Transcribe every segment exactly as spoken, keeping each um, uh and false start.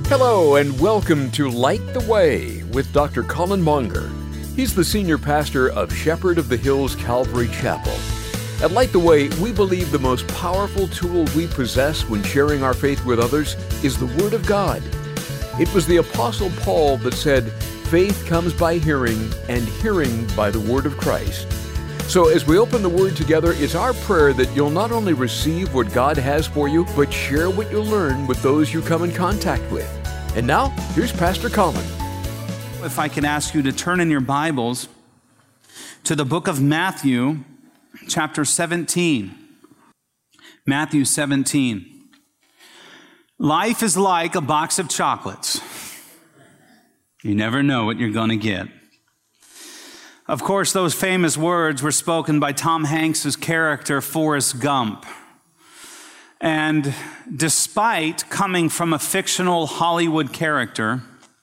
Hello and welcome to Light the Way with Doctor Colin Monger. He's the senior pastor of Shepherd of the Hills Calvary Chapel. At Light the Way, we believe the most powerful tool we possess when sharing our faith with others is the Word of God. It was the Apostle Paul that said, "Faith comes by hearing, and hearing by the Word of Christ." So as we open the Word together, it's our prayer that you'll not only receive what God has for you, but share what you learn with those you come in contact with. And now, here's Pastor Colin. If I could ask you to turn in your Bibles to the book of Matthew, chapter seventeen. Matthew seventeen. Life is like a box of chocolates. You never know what you're going to get. Of course, those famous words were spoken by Tom Hanks's character, Forrest Gump. And despite coming from a fictional Hollywood character,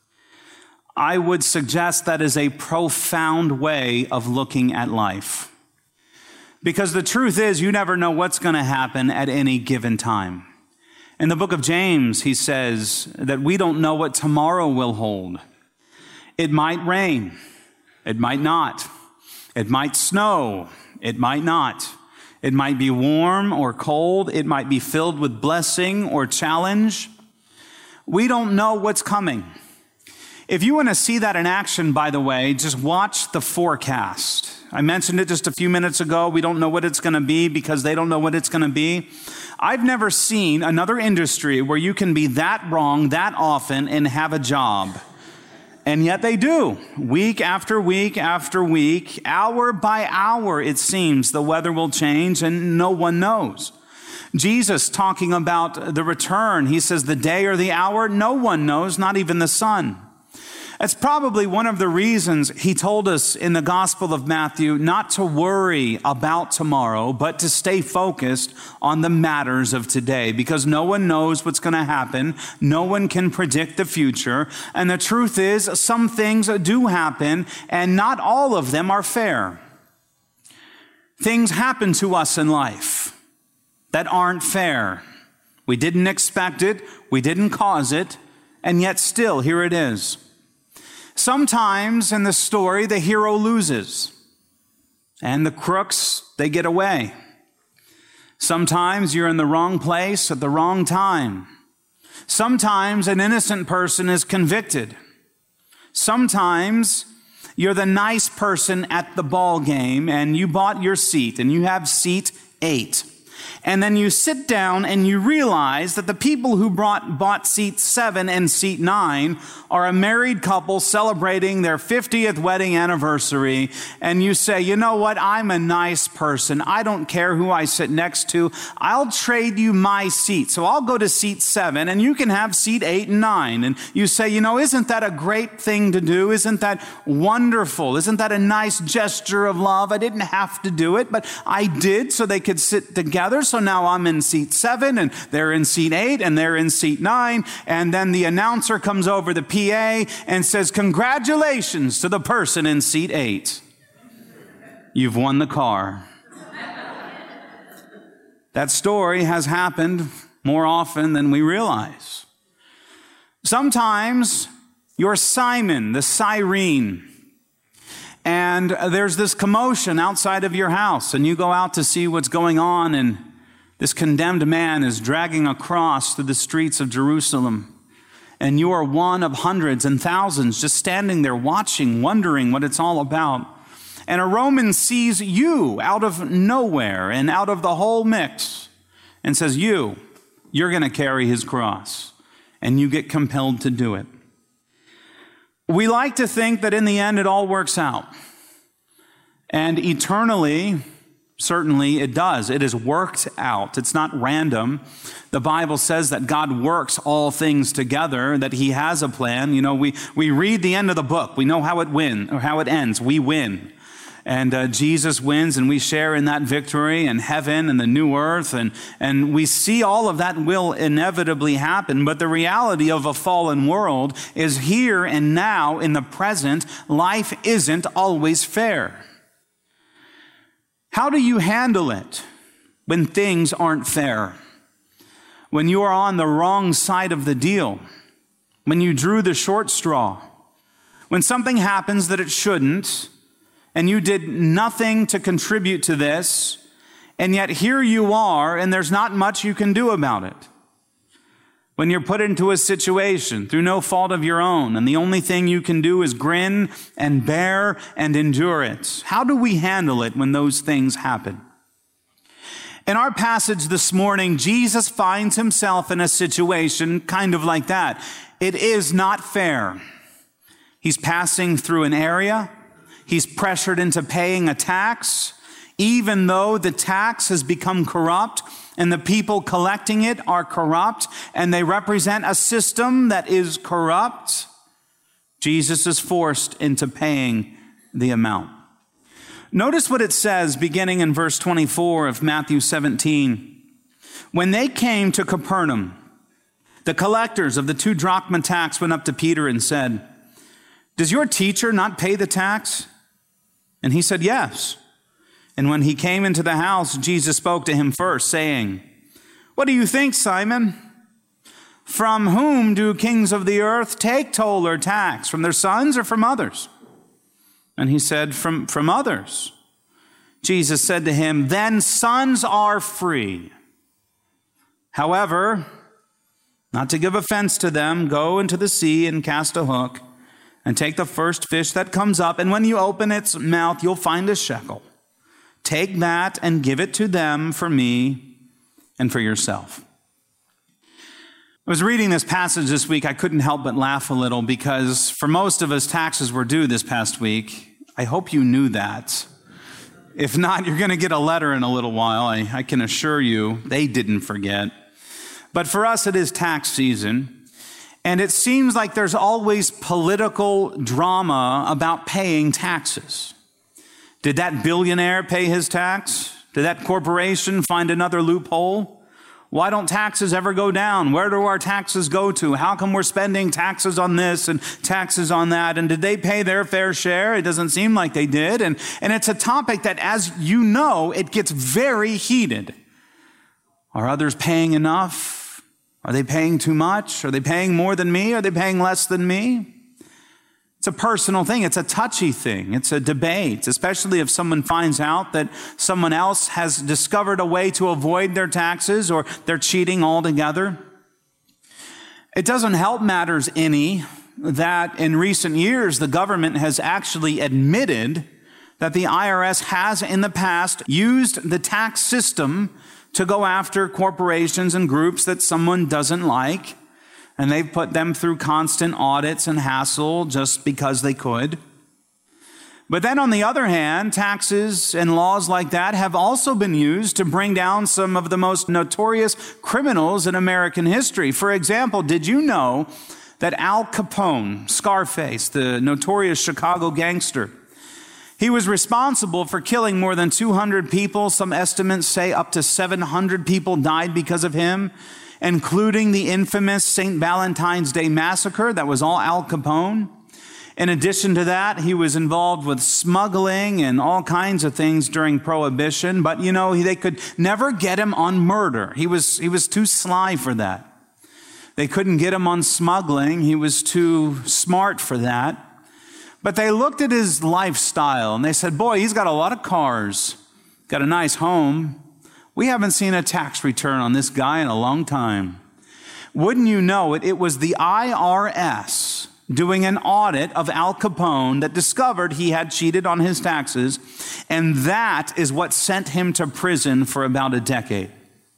I would suggest that is a profound way of looking at life. Because the truth is, you never know what's going to happen at any given time. In the book of James, he says that we don't know what tomorrow will hold. It might rain. It might not. It might snow. It might not. It might be warm or cold. It might be filled with blessing or challenge. We don't know what's coming. If you want to see that in action, by the way, just watch the forecast. I mentioned it just a few minutes ago. We don't know what it's going to be because they don't know what it's going to be. I've never seen another industry where you can be that wrong that often and have a job. And yet they do. Week after week after week, hour by hour, it seems the weather will change and no one knows. Jesus talking about the return, he says the day or the hour, no one knows, not even the Son. That's probably one of the reasons he told us in the Gospel of Matthew not to worry about tomorrow, but to stay focused on the matters of today, because no one knows what's going to happen. No one can predict the future. And the truth is, some things do happen, and not all of them are fair. Things happen to us in life that aren't fair. We didn't expect it. We didn't cause it. And yet still, here it is. Sometimes in the story, the hero loses, and the crooks, they get away. Sometimes you're in the wrong place at the wrong time. Sometimes an innocent person is convicted. Sometimes you're the nice person at the ball game, and you bought your seat, and you have seat eight. And then you sit down and you realize that the people who brought, bought seat seven and seat nine are a married couple celebrating their fiftieth wedding anniversary. And you say, you know what? I'm a nice person. I don't care who I sit next to. I'll trade you my seat. So I'll go to seat seven and you can have seat eight and nine. And you say, you know, isn't that a great thing to do? Isn't that wonderful? Isn't that a nice gesture of love? I didn't have to do it, but I did so they could sit together. So now I'm in seat seven and they're in seat eight and they're in seat nine. And then the announcer comes over the P A and says, congratulations to the person in seat eight. You've won the car. That story has happened more often than we realize. Sometimes you're Simon, the Cyrene, and there's this commotion outside of your house, and you go out to see what's going on, and this condemned man is dragging a cross through the streets of Jerusalem. And you are one of hundreds and thousands just standing there watching, wondering what it's all about. And a Roman sees you out of nowhere and out of the whole mix and says, you, you're going to carry his cross. And you get compelled to do it. We like to think that in the end it all works out. And eternally, certainly it does. It is worked out. It's not random. The Bible says that God works all things together, that he has a plan. You know, we, we read the end of the book. We know how it win or how it ends. We win. And uh, Jesus wins, and we share in that victory, and heaven and the new earth. And, and we see all of that will inevitably happen. But the reality of a fallen world is here and now in the present, life isn't always fair. How do you handle it when things aren't fair? When you are on the wrong side of the deal? when you drew the short straw, when something happens that it shouldn't, and you did nothing to contribute to this, and yet here you are, and there's not much you can do about it. When you're put into a situation through no fault of your own, and the only thing you can do is grin and bear and endure it. How do we handle it when those things happen? In our passage this morning, Jesus finds himself in a situation kind of like that. It is not fair. He's passing through an area. He's pressured into paying a tax, even though the tax has become corrupt and the people collecting it are corrupt and they represent a system that is corrupt. Jesus is forced into paying the amount. Notice what it says beginning in verse twenty-four of Matthew seventeen. When they came to Capernaum, the collectors of the two drachma tax went up to Peter and said, "Does your teacher not pay the tax?" And he said, "Yes." And when he came into the house, Jesus spoke to him first, saying, "What do you think, Simon? From whom do kings of the earth take toll or tax? From their sons or from others?" And he said, from, from others. Jesus said to him, "Then sons are free. However, not to give offense to them, go into the sea and cast a hook and take the first fish that comes up. And when you open its mouth, you'll find a shekel. Take that and give it to them for me and for yourself." I was reading this passage this week. I couldn't help but laugh a little because for most of us, taxes were due this past week. I hope you knew that. If not, you're going to get a letter in a little while. I, I can assure you they didn't forget. But for us, it is tax season. And it seems like there's always political drama about paying taxes. Did that billionaire pay his tax? Did that corporation find another loophole? Why don't taxes ever go down? Where do our taxes go to? How come we're spending taxes on this and taxes on that? And did they pay their fair share? It doesn't seem like they did. And, and it's a topic that, as you know, it gets very heated. Are others paying enough? Are they paying too much? Are they paying more than me? Are they paying less than me? It's a personal thing. It's a touchy thing. It's a debate, especially if someone finds out that someone else has discovered a way to avoid their taxes or they're cheating altogether. It doesn't help matters any that in recent years, the government has actually admitted that the I R S has in the past used the tax system to go after corporations and groups that someone doesn't like. And they've put them through constant audits and hassle just because they could. But then on the other hand, taxes and laws like that have also been used to bring down some of the most notorious criminals in American history. For example, did you know that Al Capone, Scarface, the notorious Chicago gangster, he was responsible for killing more than two hundred people. Some estimates say up to seven hundred people died because of him, including the infamous Saint Valentine's Day Massacre. That was all Al Capone. In addition to that, he was involved with smuggling and all kinds of things during Prohibition. But, you know, they could never get him on murder. He was, he was too sly for that. They couldn't get him on smuggling. He was too smart for that. But they looked at his lifestyle and they said, boy, he's got a lot of cars, got a nice home. We haven't seen a tax return on this guy in a long time. Wouldn't you know it, it was the I R S doing an audit of Al Capone that discovered he had cheated on his taxes, and that is what sent him to prison for about a decade.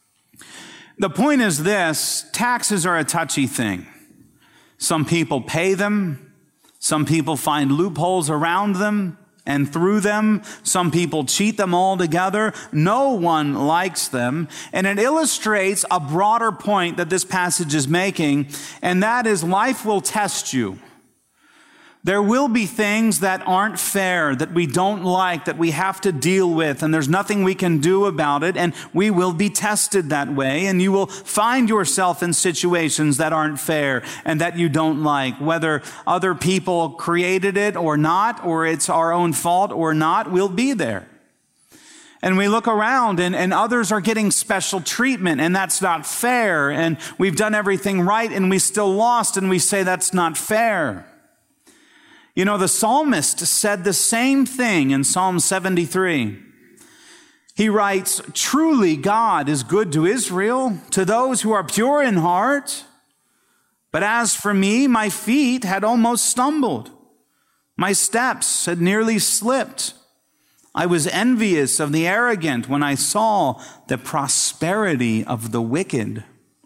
The point is this: taxes are a touchy thing. Some people pay them. Some people find loopholes around them and through them. Some people cheat them altogether. No one likes them. And it illustrates a broader point that this passage is making, and that is life will test you. There will be things that aren't fair, that we don't like, that we have to deal with, and there's nothing we can do about it, and we will be tested that way, and you will find yourself in situations that aren't fair and that you don't like, whether other people created it or not, or it's our own fault or not, we'll be there. And we look around and, and others are getting special treatment, and that's not fair. And we've done everything right and we still lost, and we say that's not fair. You know, the psalmist said the same thing in Psalm seventy-three. He writes, "Truly God is good to Israel, to those who are pure in heart. But as for me, my feet had almost stumbled. My steps had nearly slipped. I was envious of the arrogant when I saw the prosperity of the wicked."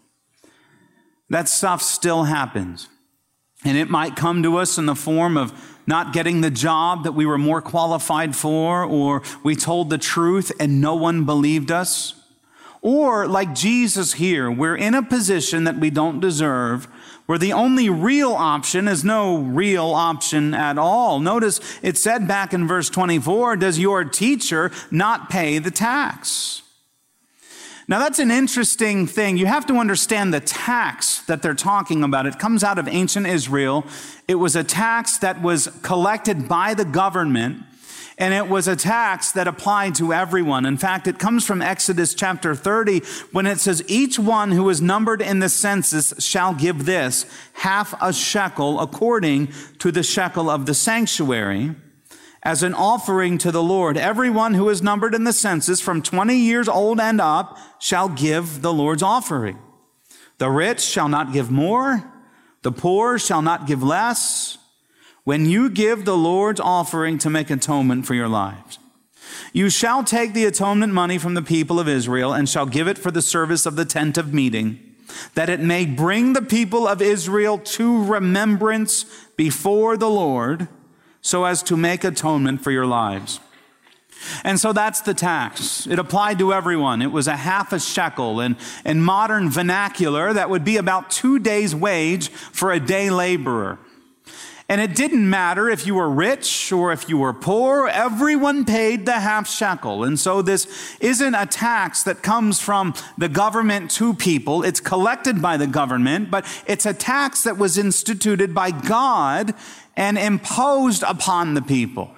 That stuff still happens. And it might come to us in the form of not getting the job that we were more qualified for, or we told the truth and no one believed us. Or like Jesus here, we're in a position that we don't deserve, where the only real option is no real option at all. Notice it said back in verse twenty-four, "Does your teacher not pay the tax?" Now that's an interesting thing. You have to understand the tax that they're talking about. It comes out of ancient Israel. It was a tax that was collected by the government, and it was a tax that applied to everyone. In fact, it comes from Exodus chapter thirty when it says, "Each one who is numbered in the census shall give this, half a shekel according to the shekel of the sanctuary, as an offering to the Lord. Everyone who is numbered in the census from twenty years old and up shall give the Lord's offering. The rich shall not give more, the poor shall not give less, when you give the Lord's offering to make atonement for your lives. You shall take the atonement money from the people of Israel and shall give it for the service of the tent of meeting, that it may bring the people of Israel to remembrance before the Lord, so as to make atonement for your lives." And so that's the tax. It applied to everyone. It was a half a shekel. And in modern vernacular, that would be about two days' wage for a day laborer. And it didn't matter if you were rich or if you were poor, everyone paid the half shekel. And so this isn't a tax that comes from the government to people. It's collected by the government, but it's a tax that was instituted by God and imposed upon the people.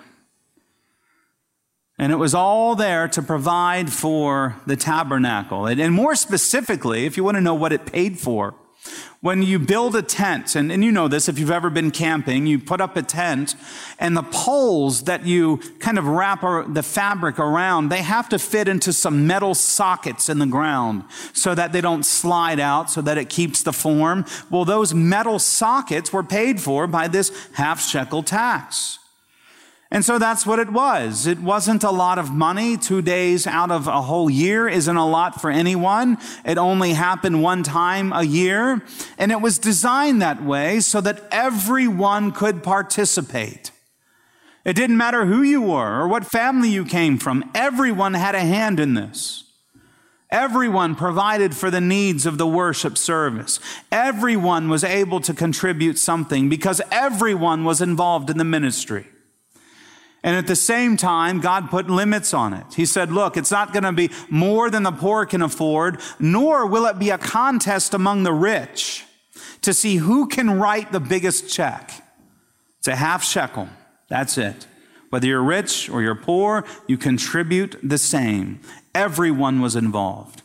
And it was all there to provide for the tabernacle. And, and more specifically, if you want to know what it paid for, when you build a tent, and, and you know this if you've ever been camping, you put up a tent, and the poles that you kind of wrap the fabric around, they have to fit into some metal sockets in the ground so that they don't slide out, so that it keeps the form. Well, those metal sockets were paid for by this half shekel tax. And so that's what it was. It wasn't a lot of money. Two days out of a whole year isn't a lot for anyone. It only happened one time a year. And it was designed that way so that everyone could participate. It didn't matter who you were or what family you came from. Everyone had a hand in this. Everyone provided for the needs of the worship service. Everyone was able to contribute something because everyone was involved in the ministry. And at the same time, God put limits on it. He said, look, it's not going to be more than the poor can afford, nor will it be a contest among the rich to see who can write the biggest check. It's a half shekel. That's it. Whether you're rich or you're poor, you contribute the same. Everyone was involved.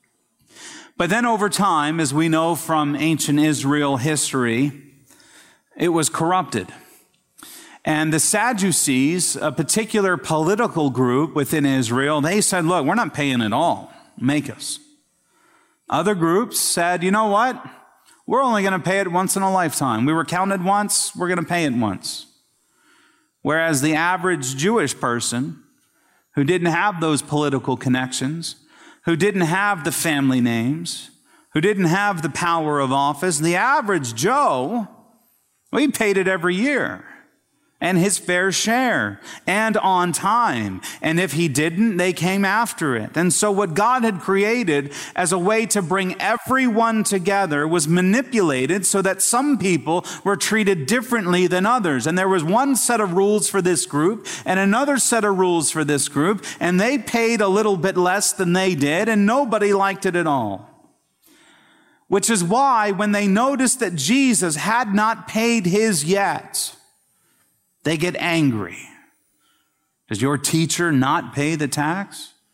But then over time, as we know from ancient Israel history, it was corrupted. And the Sadducees, a particular political group within Israel, they said, look, we're not paying it all. Make us. Other groups said, you know what? We're only going to pay it once in a lifetime. We were counted once, we're going to pay it once. Whereas the average Jewish person who didn't have those political connections, who didn't have the family names, who didn't have the power of office, the average Joe, well, he paid it every year. And his fair share, and on time. And if he didn't, they came after it. And so what God had created as a way to bring everyone together was manipulated so that some people were treated differently than others. And there was one set of rules for this group and another set of rules for this group, and they paid a little bit less than they did, and nobody liked it at all. Which is why when they noticed that Jesus had not paid his yet, they get angry. Does your teacher not pay the tax?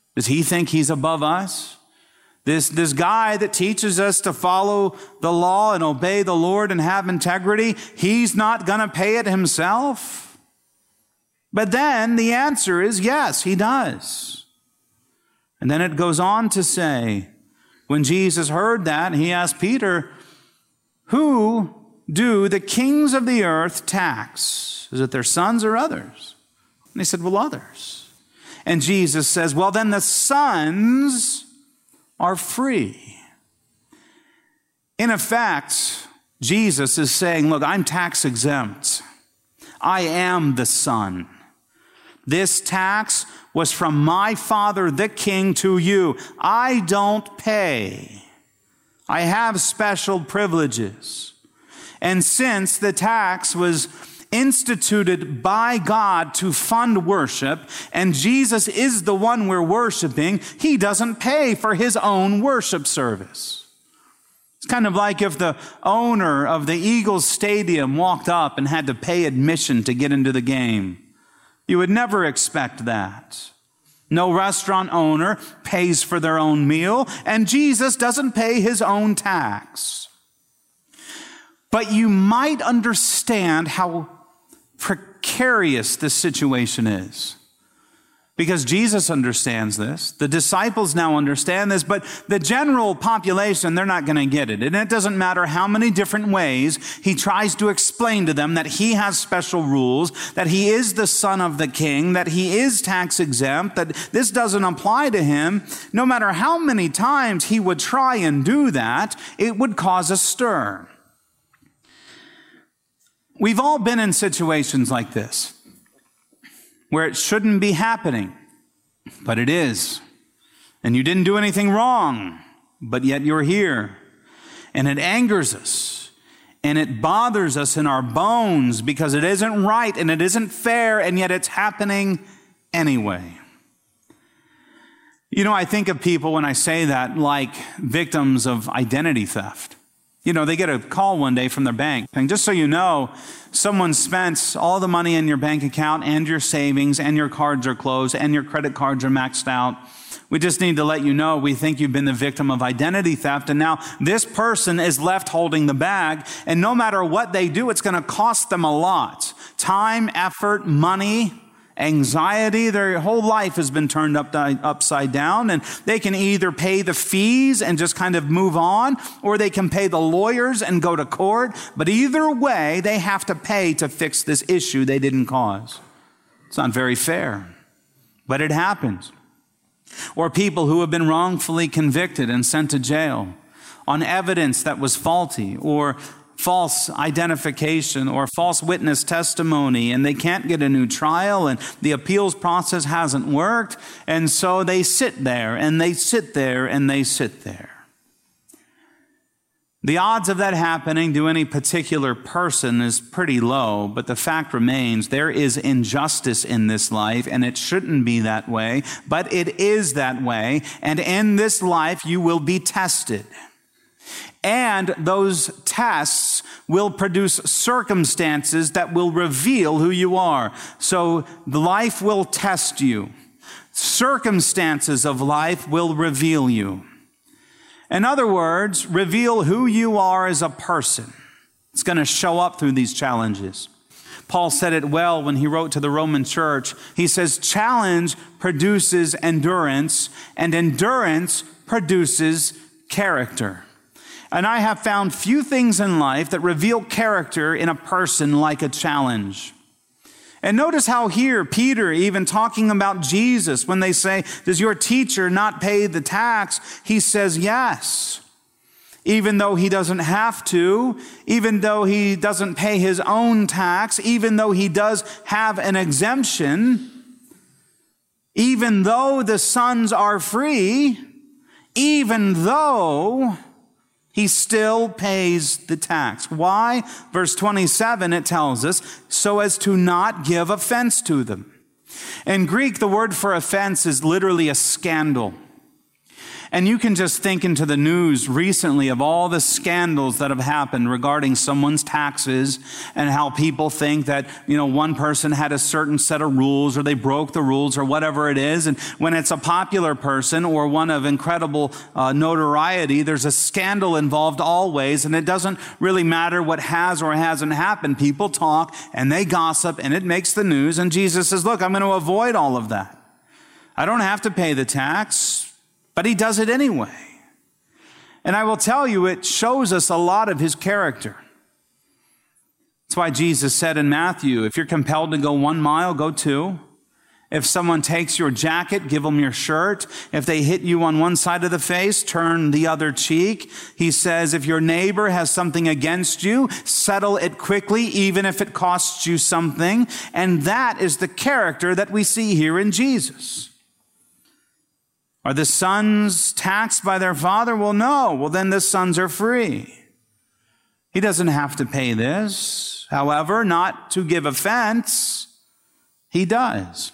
Does he think he's above us? This, this guy that teaches us to follow the law and obey the Lord and have integrity, he's not going to pay it himself? But then the answer is yes, he does. And then it goes on to say, when Jesus heard that, he asked Peter, who do the kings of the earth tax? Is it their sons or others? And they said, well, others. And Jesus says, well, then the sons are free. In effect, Jesus is saying, look, I'm tax exempt. I am the son. This tax was from my father, the king, to you. I don't pay. I have special privileges. And since the tax was instituted by God to fund worship, and Jesus is the one we're worshiping, he doesn't pay for his own worship service. It's kind of like if the owner of the Eagles Stadium walked up and had to pay admission to get into the game. You would never expect that. No restaurant owner pays for their own meal, and Jesus doesn't pay his own tax. But you might understand how precarious this situation is. Because Jesus understands this. The disciples now understand this, but the general population, they're not going to get it. And it doesn't matter how many different ways he tries to explain to them that he has special rules, that he is the son of the king, that he is tax exempt, that this doesn't apply to him. No matter how many times he would try and do that, it would cause a stir. We've all been in situations like this, where it shouldn't be happening, but it is. And you didn't do anything wrong, but yet you're here. And it angers us, and it bothers us in our bones because it isn't right and it isn't fair, and yet it's happening anyway. You know, I think of people when I say that like victims of identity theft. You know, they get a call one day from their bank saying, just so you know, someone spent all the money in your bank account and your savings and your cards are closed and your credit cards are maxed out. We just need to let you know we think you've been the victim of identity theft, and now this person is left holding the bag, and no matter what they do, it's going to cost them a lot. Time, effort, money, anxiety, their whole life has been turned up, upside down, and they can either pay the fees and just kind of move on, or they can pay the lawyers and go to court. But either way, they have to pay to fix this issue they didn't cause. It's not very fair, but it happens. Or people who have been wrongfully convicted and sent to jail on evidence that was faulty, or false identification or false witness testimony, and they can't get a new trial, and the appeals process hasn't worked, and so they sit there and they sit there and they sit there. The odds of that happening to any particular person is pretty low, but the fact remains there is injustice in this life, and it shouldn't be that way, but it is that way, and in this life you will be tested. And those tests will produce circumstances that will reveal who you are. So life will test you. Circumstances of life will reveal you. In other words, reveal who you are as a person. It's going to show up through these challenges. Paul said it well when he wrote to the Roman church. He says, challenge produces endurance, and endurance produces character. And I have found few things in life that reveal character in a person like a challenge. And notice how here, Peter, even talking about Jesus, when they say, does your teacher not pay the tax? He says, yes. Even though he doesn't have to, even though he doesn't pay his own tax, even though he does have an exemption, even though the sons are free, even though he still pays the tax. Why? Verse twenty-seven, it tells us, so as to not give offense to them. In Greek, the word for offense is literally a scandal. And you can just think into the news recently of all the scandals that have happened regarding someone's taxes and how people think that, you know, one person had a certain set of rules or they broke the rules or whatever it is. And when it's a popular person or one of incredible uh, notoriety, there's a scandal involved always, and it doesn't really matter what has or hasn't happened. People talk and they gossip and it makes the news. And Jesus says, look, I'm going to avoid all of that. I don't have to pay the tax. But he does it anyway. And I will tell you, it shows us a lot of his character. That's why Jesus said in Matthew, if you're compelled to go one mile, go two. If someone takes your jacket, give them your shirt. If they hit you on one side of the face, turn the other cheek. He says, if your neighbor has something against you, settle it quickly, even if it costs you something. And that is the character that we see here in Jesus. Are the sons taxed by their father? Well, no. Well, then the sons are free. He doesn't have to pay this. However, not to give offense, he does.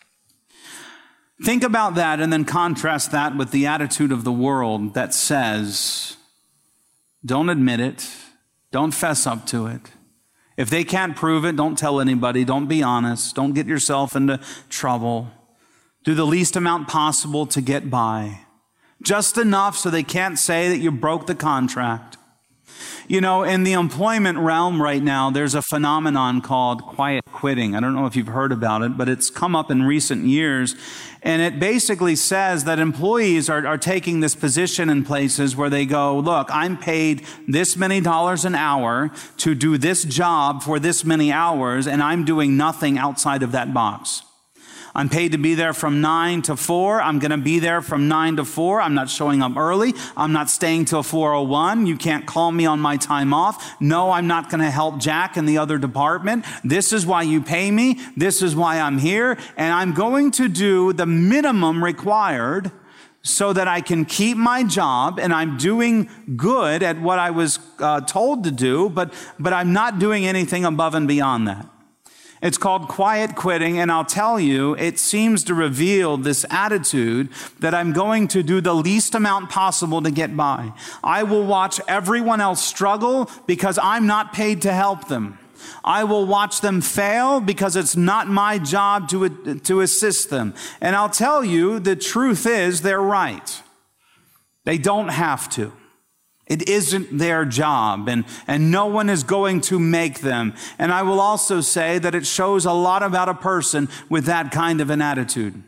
Think about that and then contrast that with the attitude of the world that says, don't admit it. Don't fess up to it. If they can't prove it, don't tell anybody. Don't be honest. Don't get yourself into trouble. Do the least amount possible to get by. Just enough so they can't say that you broke the contract. You know, in the employment realm right now, there's a phenomenon called quiet quitting. I don't know if you've heard about it, but it's come up in recent years. And it basically says that employees are, are taking this position in places where they go, look, I'm paid this many dollars an hour to do this job for this many hours, and I'm doing nothing outside of that box. I'm paid to be there from nine to four. I'm going to be there from nine to four. I'm not showing up early. I'm not staying till four oh one. You can't call me on my time off. No, I'm not going to help Jack in the other department. This is why you pay me. This is why I'm here. And I'm going to do the minimum required so that I can keep my job, and I'm doing good at what I was uh, told to do, but, but I'm not doing anything above and beyond that. It's called quiet quitting, and I'll tell you, it seems to reveal this attitude that I'm going to do the least amount possible to get by. I will watch everyone else struggle because I'm not paid to help them. I will watch them fail because it's not my job to, to assist them. And I'll tell you, the truth is they're right. They don't have to. It isn't their job, and, and no one is going to make them. And I will also say that it shows a lot about a person with that kind of an attitude.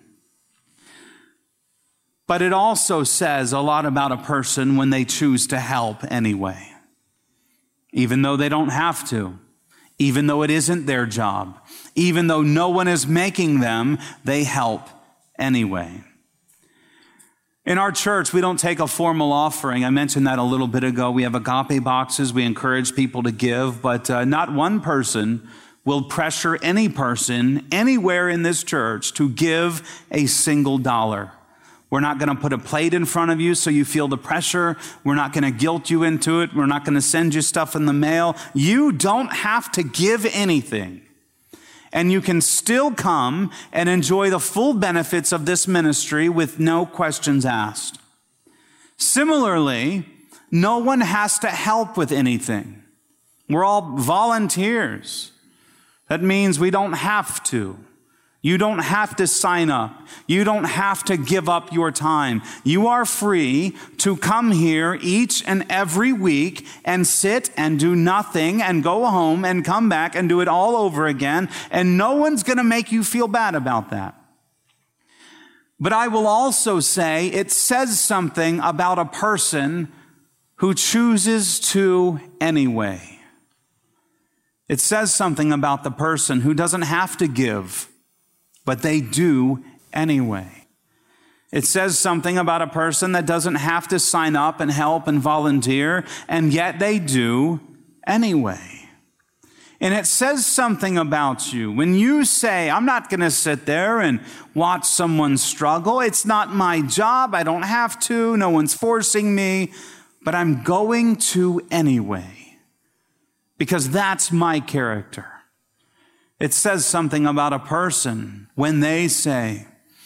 But it also says a lot about a person when they choose to help anyway, even though they don't have to, even though it isn't their job, even though no one is making them, they help anyway. In our church, we don't take a formal offering. I mentioned that a little bit ago. We have agape boxes. We encourage people to give, but uh, not one person will pressure any person anywhere in this church to give a single dollar. We're not going to put a plate in front of you so you feel the pressure. We're not going to guilt you into it. We're not going to send you stuff in the mail. You don't have to give anything. And you can still come and enjoy the full benefits of this ministry with no questions asked. Similarly, no one has to help with anything. We're all volunteers. That means we don't have to. You don't have to sign up. You don't have to give up your time. You are free to come here each and every week and sit and do nothing and go home and come back and do it all over again. And no one's going to make you feel bad about that. But I will also say it says something about a person who chooses to anyway. It says something about the person who doesn't have to give, but they do anyway. It says something about a person that doesn't have to sign up and help and volunteer, and yet they do anyway. And it says something about you. When you say, I'm not going to sit there and watch someone struggle. It's not my job. I don't have to. No one's forcing me. But I'm going to anyway. Because that's my character. It says something about a person when they say,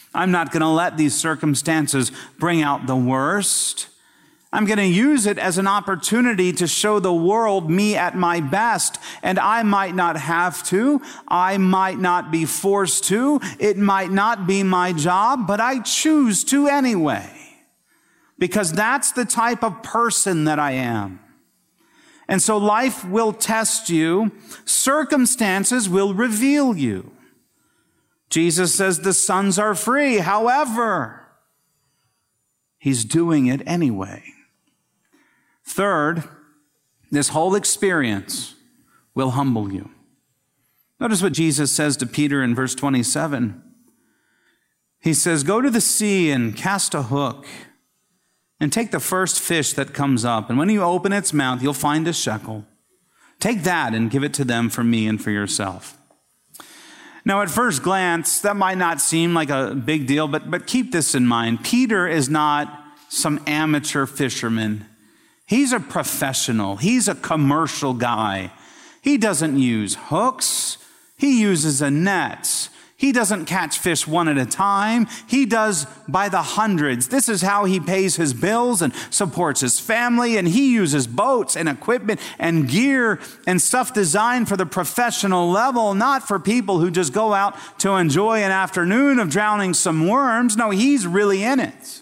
I'm not going to let these circumstances bring out the worst. I'm going to use it as an opportunity to show the world me at my best. And I might not have to. I might not be forced to. It might not be my job, but I choose to anyway. Because that's the type of person that I am. And so life will test you. Circumstances will reveal you. Jesus says the sons are free. However, he's doing it anyway. Third, this whole experience will humble you. Notice what Jesus says to Peter in verse twenty-seven. He says, go to the sea and cast a hook and take the first fish that comes up. And when you open its mouth, you'll find a shekel. Take that and give it to them for me and for yourself. Now, at first glance, that might not seem like a big deal, but, but keep this in mind. Peter is not some amateur fisherman. He's a professional. He's a commercial guy. He doesn't use hooks. He uses a net. He doesn't catch fish one at a time. He does by the hundreds. This is how he pays his bills and supports his family. And he uses boats and equipment and gear and stuff designed for the professional level, not for people who just go out to enjoy an afternoon of drowning some worms. No, he's really in it.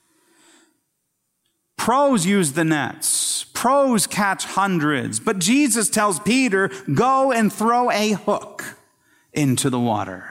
Pros use the nets. Pros catch hundreds. But Jesus tells Peter, go and throw a hook into the water.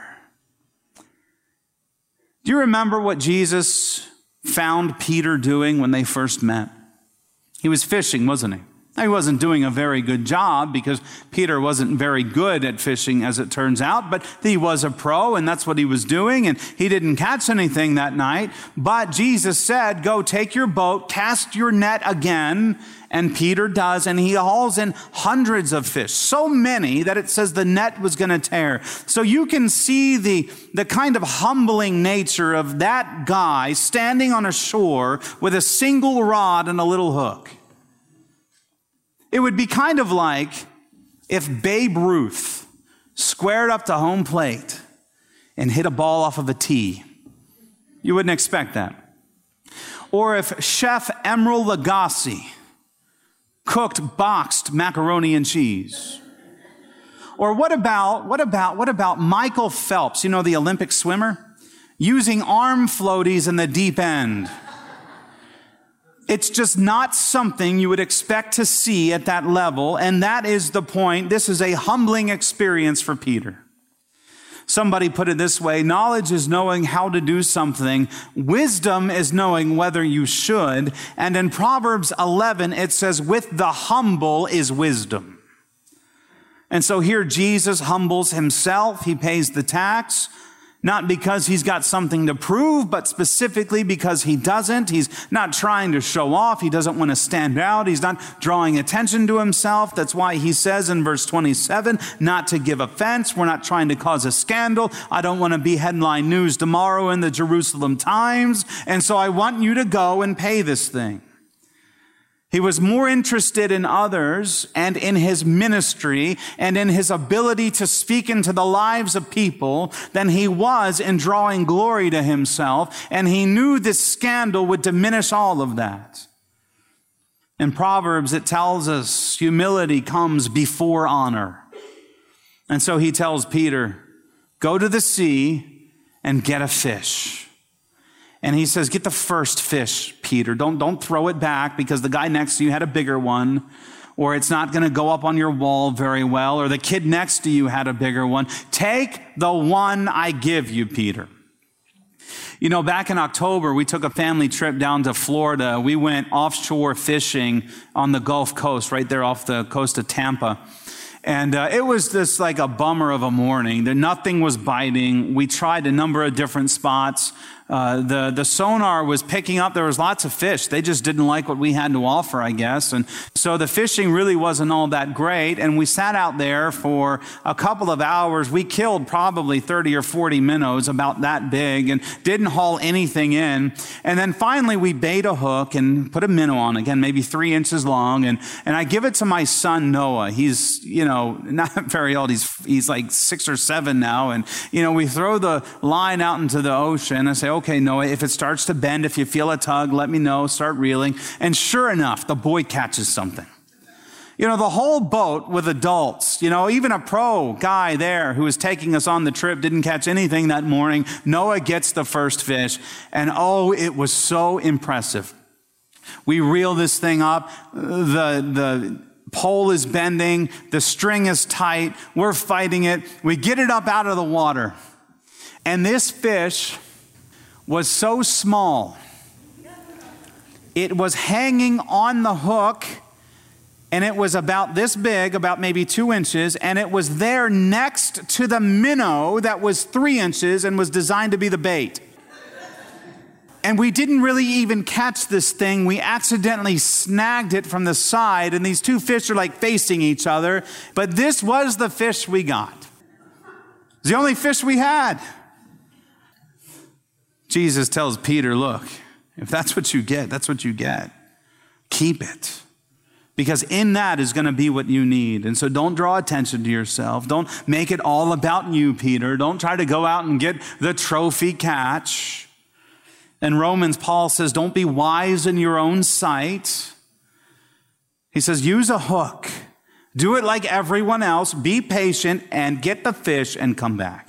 Do you remember what Jesus found Peter doing when they first met? He was fishing, wasn't he? Now, he wasn't doing a very good job because Peter wasn't very good at fishing, as it turns out, but he was a pro, and that's what he was doing, and he didn't catch anything that night. But Jesus said, go take your boat, cast your net again, and Peter does, and he hauls in hundreds of fish, so many that it says the net was going to tear. So you can see the, the kind of humbling nature of that guy standing on a shore with a single rod and a little hook. It would be kind of like if Babe Ruth squared up to home plate and hit a ball off of a tee. You wouldn't expect that. Or if Chef Emeril Lagasse cooked boxed macaroni and cheese. Or what about, what about, what about Michael Phelps, you know, the Olympic swimmer, using arm floaties in the deep end? It's just not something you would expect to see at that level, and that is the point. This is a humbling experience for Peter. Somebody put it this way: knowledge is knowing how to do something. Wisdom is knowing whether you should. And in Proverbs eleven, it says, with the humble is wisdom. And so here Jesus humbles himself. He pays the tax. Not because he's got something to prove, but specifically because he doesn't. He's not trying to show off. He doesn't want to stand out. He's not drawing attention to himself. That's why he says in verse twenty-seven, not to give offense. We're not trying to cause a scandal. I don't want to be headline news tomorrow in the Jerusalem Times. And so I want you to go and pay this thing. He was more interested in others and in his ministry and in his ability to speak into the lives of people than he was in drawing glory to himself. And he knew this scandal would diminish all of that. In Proverbs, it tells us humility comes before honor. And so he tells Peter, go to the sea and get a fish. And he says, get the first fish, Peter. Don't, don't throw it back because the guy next to you had a bigger one, or it's not going to go up on your wall very well, or the kid next to you had a bigger one. Take the one I give you, Peter. You know, back in October, we took a family trip down to Florida. We went offshore fishing on the Gulf Coast, right there off the coast of Tampa. And uh, it was just like a bummer of a morning. There, nothing was biting. We tried a number of different spots. Uh, the, the sonar was picking up, there was lots of fish. They just didn't like what we had to offer, I guess. And so the fishing really wasn't all that great. And we sat out there for a couple of hours. We killed probably thirty or forty minnows, about that big, and didn't haul anything in. And then finally we bait a hook and put a minnow on, again, maybe three inches long. And, and I give it to my son, Noah. He's, you know, not very old. He's, he's like six or seven now. And, you know, we throw the line out into the ocean and say, okay, Noah, if it starts to bend, if you feel a tug, let me know, start reeling. And sure enough, the boy catches something. You know, the whole boat with adults, you know, even a pro guy there who was taking us on the trip didn't catch anything that morning. Noah gets the first fish, and oh, it was so impressive. We reel this thing up, the, the pole is bending, the string is tight, we're fighting it, we get it up out of the water. And this fish was so small, it was hanging on the hook, and it was about this big, about maybe two inches, and it was there next to the minnow that was three inches and was designed to be the bait. And we didn't really even catch this thing. We accidentally snagged it from the side, and these two fish are like facing each other. But this was the fish we got. It's the only fish we had. Jesus tells Peter, look, if that's what you get, that's what you get. Keep it. Because in that is going to be what you need. And so don't draw attention to yourself. Don't make it all about you, Peter. Don't try to go out and get the trophy catch. In Romans, Paul says, don't be wise in your own sight. He says, use a hook. Do it like everyone else. Be patient and get the fish and come back.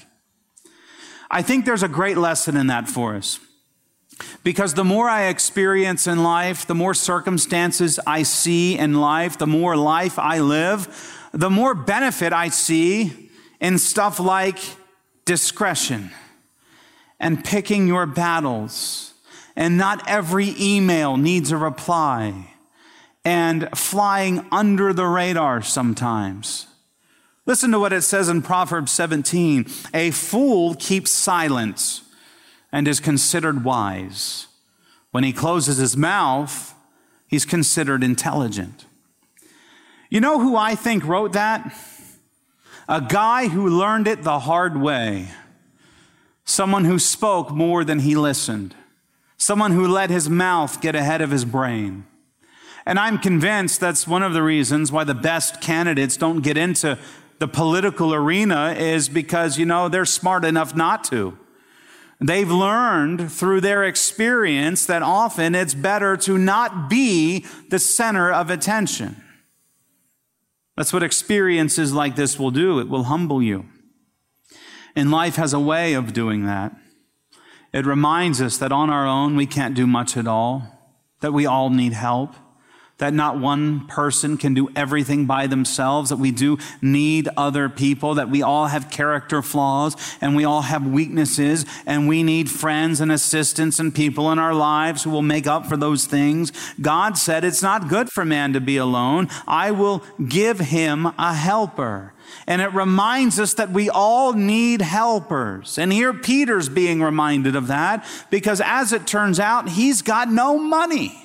I think there's a great lesson in that for us. Because the more I experience in life, the more circumstances I see in life, the more life I live, the more benefit I see in stuff like discretion and picking your battles. And not every email needs a reply. And flying under the radar sometimes. Listen to what it says in Proverbs seventeen. A fool keeps silence and is considered wise. When he closes his mouth, he's considered intelligent. You know who I think wrote that? A guy who learned it the hard way. Someone who spoke more than he listened. Someone who let his mouth get ahead of his brain. And I'm convinced that's one of the reasons why the best candidates don't get into the political arena is because, you know, they're smart enough not to. They've learned through their experience that often it's better to not be the center of attention. That's what experiences like this will do. It will humble you. And life has a way of doing that. It reminds us that on our own we can't do much at all, that we all need help, that not one person can do everything by themselves, that we do need other people, that we all have character flaws and we all have weaknesses, and we need friends and assistants and people in our lives who will make up for those things. God said it's not good for man to be alone. I will give him a helper. And it reminds us that we all need helpers. And here Peter's being reminded of that because, as it turns out, he's got no money.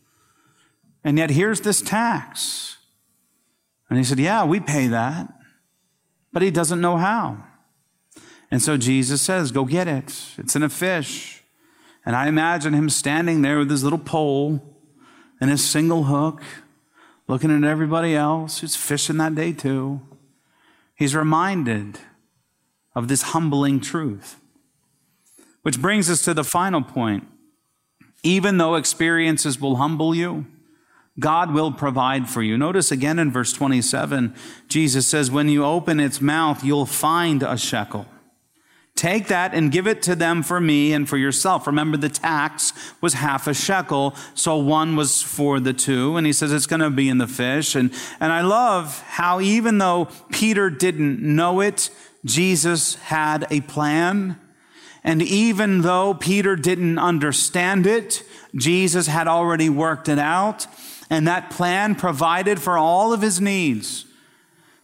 And yet here's this tax. And he said, yeah, we pay that. But he doesn't know how. And so Jesus says, go get it. It's in a fish. And I imagine him standing there with his little pole and his single hook, looking at everybody else who's fishing that day too. He's reminded of this humbling truth. Which brings us to the final point. Even though experiences will humble you, God will provide for you. Notice again in verse twenty-seven, Jesus says, when you open its mouth, you'll find a shekel. Take that and give it to them for me and for yourself. Remember, the tax was half a shekel, so one was for the two. And he says it's going to be in the fish. And, and I love how even though Peter didn't know it, Jesus had a plan. And even though Peter didn't understand it, Jesus had already worked it out. And that plan provided for all of his needs.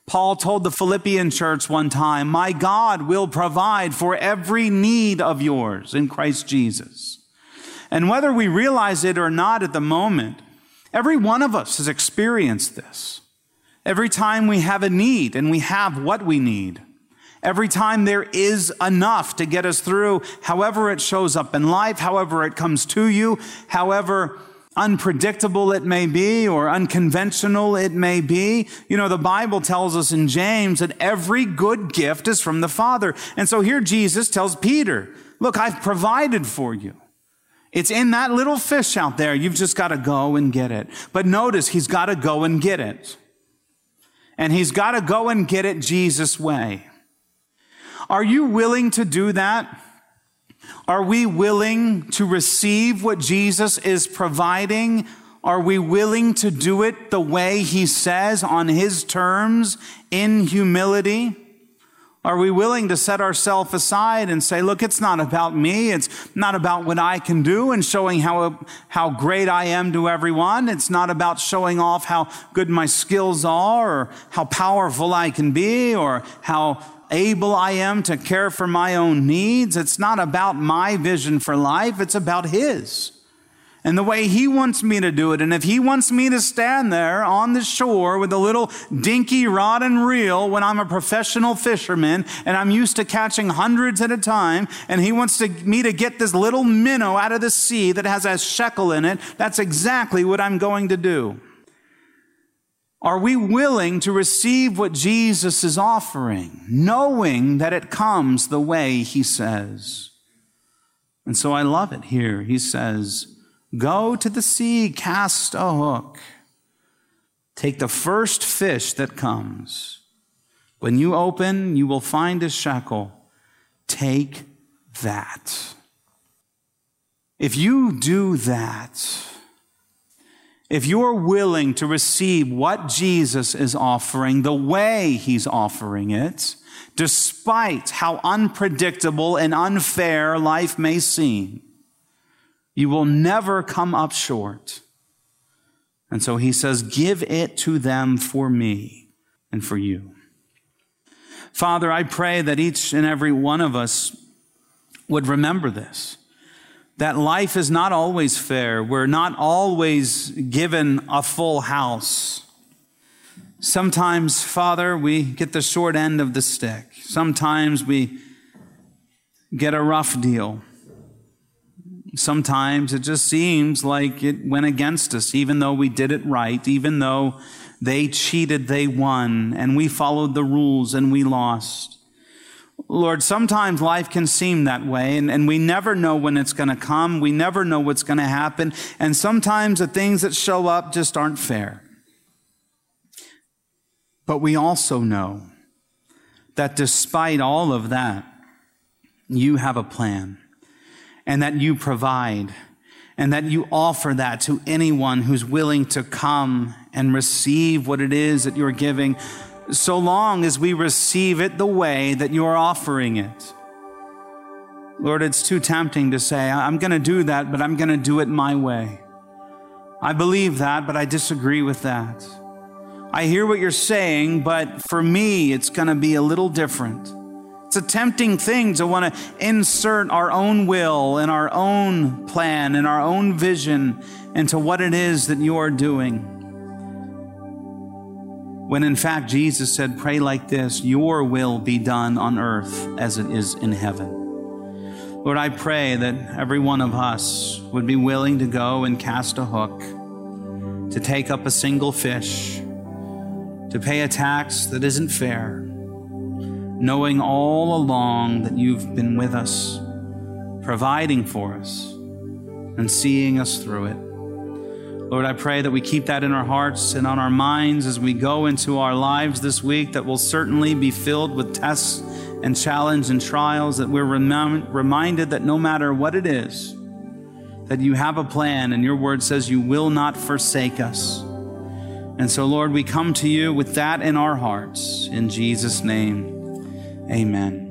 Paul told the Philippian church one time, my God will provide for every need of yours in Christ Jesus. And whether we realize it or not at the moment, every one of us has experienced this. Every time we have a need and we have what we need, every time there is enough to get us through, however it shows up in life, however it comes to you, however unpredictable it may be or unconventional it may be. You know, the Bible tells us in James that every good gift is from the Father. And so here Jesus tells Peter, look, I've provided for you. It's in that little fish out there. You've just got to go and get it. But notice, he's got to go and get it. And he's got to go and get it Jesus' way. Are you willing to do that? Are we willing to receive what Jesus is providing? Are we willing to do it the way he says, on his terms, in humility? Are we willing to set ourselves aside and say, look, it's not about me. It's not about what I can do and showing how, how great I am to everyone. It's not about showing off how good my skills are or how powerful I can be or how able I am to care for my own needs. It's not about my vision for life. It's about his and the way he wants me to do it. And if he wants me to stand there on the shore with a little dinky rod and reel when I'm a professional fisherman and I'm used to catching hundreds at a time, and he wants to, me to get this little minnow out of the sea that has a shekel in it, that's exactly what I'm going to do. Are we willing to receive what Jesus is offering, knowing that it comes the way he says? And so I love it here. He says, go to the sea, cast a hook. Take the first fish that comes. When you open, you will find a shekel. Take that. If you do that, if you're willing to receive what Jesus is offering, the way he's offering it, despite how unpredictable and unfair life may seem, you will never come up short. And so he says, give it to them for me and for you. Father, I pray that each and every one of us would remember this, that life is not always fair. We're not always given a full house. Sometimes, Father, we get the short end of the stick. Sometimes we get a rough deal. Sometimes it just seems like it went against us, even though we did it right, even though they cheated, they won, and we followed the rules and we lost. Lord, sometimes life can seem that way, and, and we never know when it's going to come. We never know what's going to happen. And sometimes the things that show up just aren't fair. But we also know that despite all of that, you have a plan, and that you provide, and that you offer that to anyone who's willing to come and receive what it is that you're giving, so long as we receive it the way that you're offering it. Lord, it's too tempting to say, I'm going to do that, but I'm going to do it my way. I believe that, but I disagree with that. I hear what you're saying, but for me, it's going to be a little different. It's a tempting thing to want to insert our own will and our own plan and our own vision into what it is that you are doing. When in fact, Jesus said, pray like this, your will be done on earth as it is in heaven. Lord, I pray that every one of us would be willing to go and cast a hook, to take up a single fish, to pay a tax that isn't fair, knowing all along that you've been with us, providing for us, and seeing us through it. Lord, I pray that we keep that in our hearts and on our minds as we go into our lives this week, that will certainly be filled with tests and challenge and trials, that we're rem- reminded that no matter what it is, that you have a plan, and your word says you will not forsake us. And so, Lord, we come to you with that in our hearts. In Jesus' name, amen.